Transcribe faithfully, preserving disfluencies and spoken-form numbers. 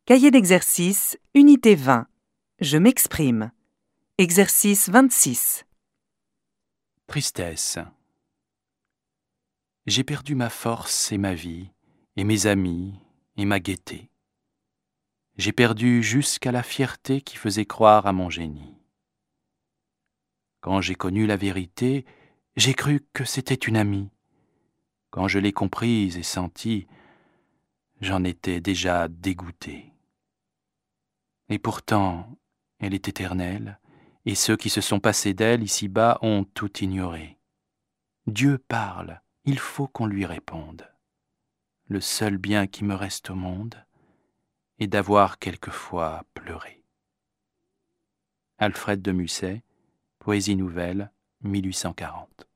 Cahier d'exercice, unité vingt. Je m'exprime. Exercice vingt-six. Tristesse. J'ai perdu ma force et ma vie, et mes amis, et ma gaieté. J'ai perdu jusqu'à la fierté qui faisait croire à mon génie. Quand j'ai connu la vérité, j'ai cru que c'était une amie. Quand je l'ai comprise et sentie, j'en étais déjà dégoûté. Et pourtant, elle est éternelle, et ceux qui se sont passés d'elle ici-bas ont tout ignoré. Dieu parle, il faut qu'on lui réponde. Le seul bien qui me reste au monde est d'avoir quelquefois pleuré. Alfred de Musset, Poésie nouvelle, mille huit cent quarante.